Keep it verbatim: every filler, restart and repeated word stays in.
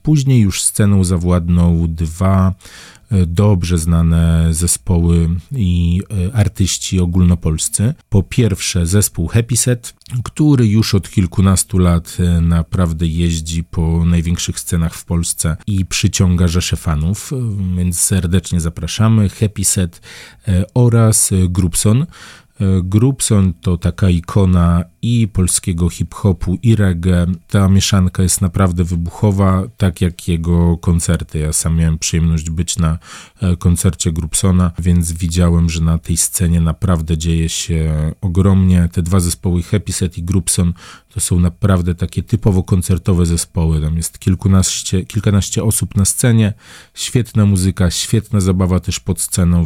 Później już sceną zawładnął dwa dobrze znane zespoły i artyści ogólnopolscy. Po pierwsze zespół Happy Set, który już od kilkunastu lat naprawdę jeździ po największych scenach w Polsce i przyciąga rzesze fanów, więc serdecznie zapraszamy. Happy Set oraz Grubson. Grubson to taka ikona i polskiego hip-hopu, i reggae. Ta mieszanka jest naprawdę wybuchowa, tak jak jego koncerty. Ja sam miałem przyjemność być na koncercie Grubsona, więc widziałem, że na tej scenie naprawdę dzieje się ogromnie. Te dwa zespoły, Happy Set i Grubson, to są naprawdę takie typowo koncertowe zespoły. Tam jest kilkunaście, kilkanaście osób na scenie, świetna muzyka, świetna zabawa też pod sceną.